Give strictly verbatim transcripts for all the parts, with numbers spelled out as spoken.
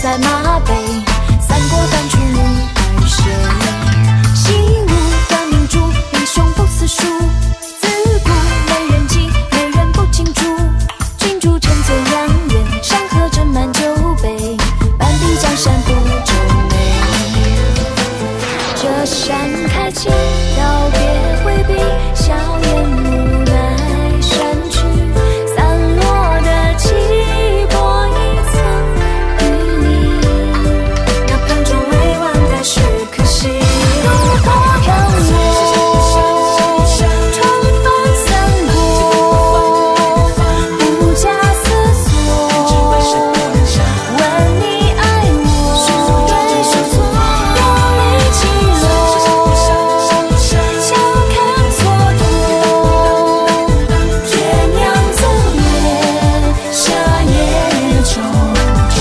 在马背，三国翻出五百谁？习武的明珠，英雄不死书。自古美人计，美人不惊诛。君主臣侧两员，山河斟满酒杯。半壁江山不皱眉。这山开尽，道别回避，笑颜无奈删去。散落的气魄一层与你，那盘中未完的是可惜。炉火飘落，重返三国，不假思索。问你爱我，对是错，有力起落，笑看蹉跎。天娘赠月，夏夜惆怅。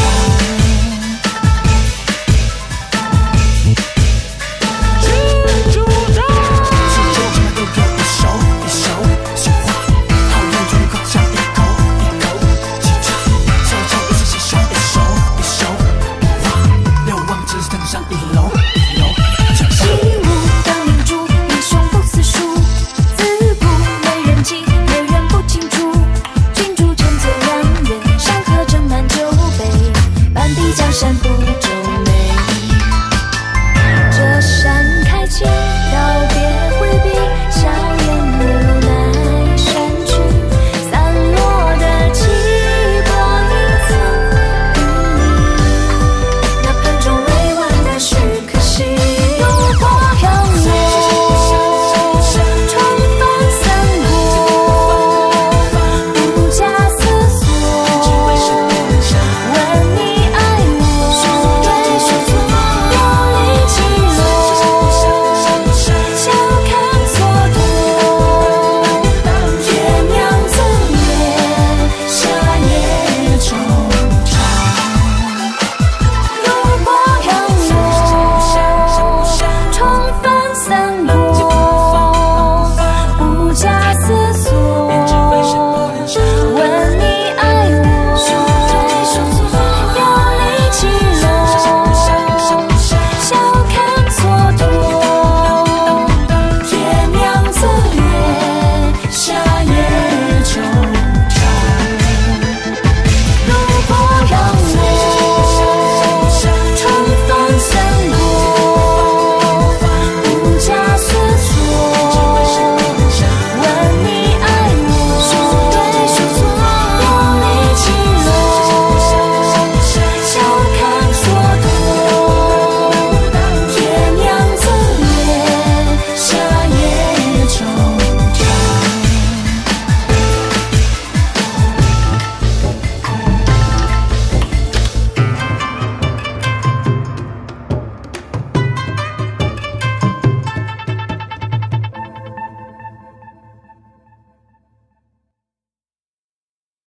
君主道，世间什么都要一手一手绣花，好人终放下一口一口记着，小丑不是写手一手一手不画，流亡只是登上一楼一楼墙习上。 武的明珠，英雄不死书。自古美人计，美人不惊诛。君主臣侧两员，山河斟满酒杯。半壁江山不